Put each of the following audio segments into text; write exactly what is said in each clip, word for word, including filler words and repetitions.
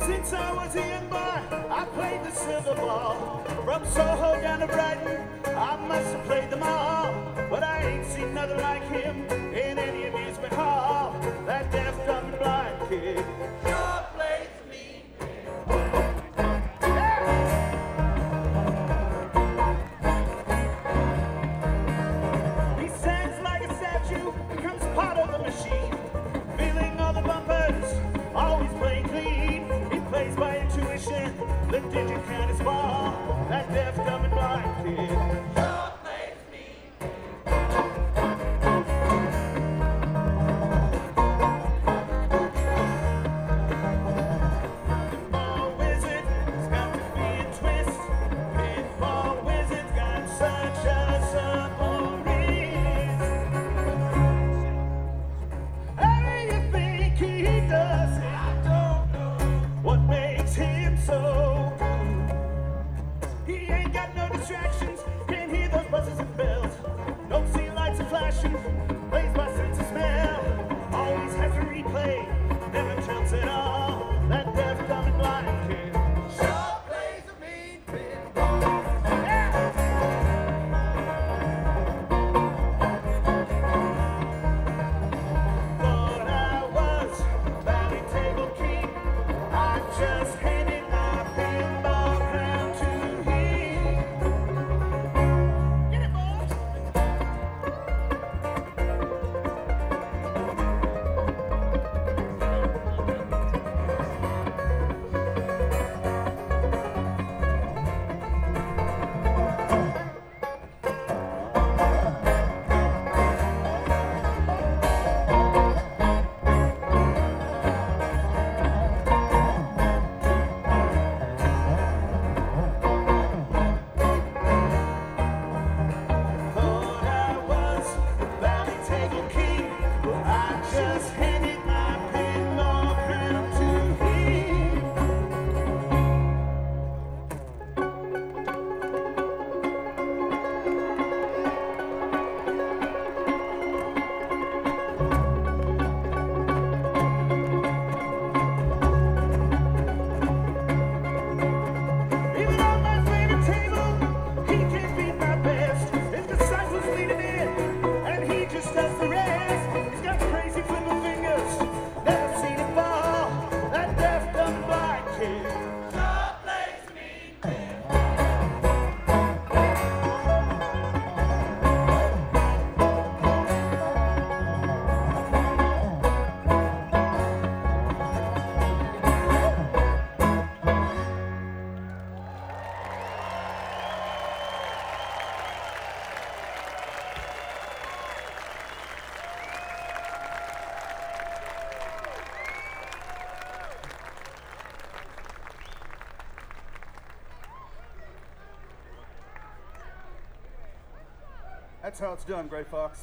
Since I was a young boy, I played the silver ball. From Soho down to Brighton, I must have played them all. But I ain't seen nothing like him in any amusement hall. That deaf, dumb, and blind kid sure plays the mean kid. Yeah. He stands like a statue, becomes part of the machine. Feeling all the bumpers, always playing clean. He plays by intuition, the digit count is ball. That deaf, dumb, and blind kid sure plays mean. Pinball wizard, he's got to be a twist. Pinball wizard's got such a supple wrist. How do you think he does it? I don't know. What makes him so good? He ain't got no distractions, can't hear those buzzes and bells. Don't see lights are flashing, plays by sense of smell. Always has to replay, never tilts at all. That deaf, dumb, and blind kid sure plays a mean pinball. Yeah. Thought I was valley table king. I just handed my pinball crown to him. Get it, boys. Thought I was the valley table king. I just handed my pinball crown to him. Even on my favorite table, he can't beat my best. His disciples lead him in, and he just does the rest. He's got crazy flipper fingers, never seen him fall. That deaf, dumb, blind kid sure plays the mean kid. That's how it's done, Gray Fox.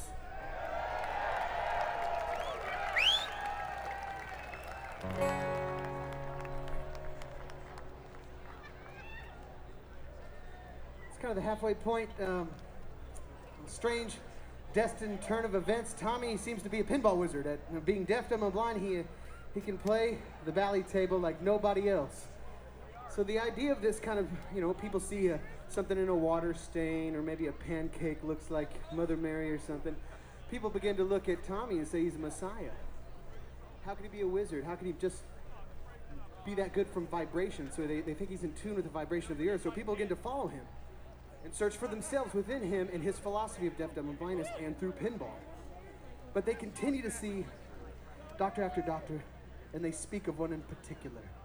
It's kind of the halfway point. Um, strange, destined turn of events. Tommy seems to be a pinball wizard. At you know, being deaf, dumb, and blind, he he can play the valley table like nobody else. So the idea of this kind of, you know, people see uh, something in a water stain, or maybe a pancake looks like Mother Mary or something. People begin to look at Tommy and say he's a messiah. How can he be a wizard? How can he just be that good from vibration? So they, they think he's in tune with the vibration of the earth. So people begin to follow him and search for themselves within him and his philosophy of deaf, dumb, and blindness, and through pinball. But they continue to see doctor after doctor, and they speak of one in particular.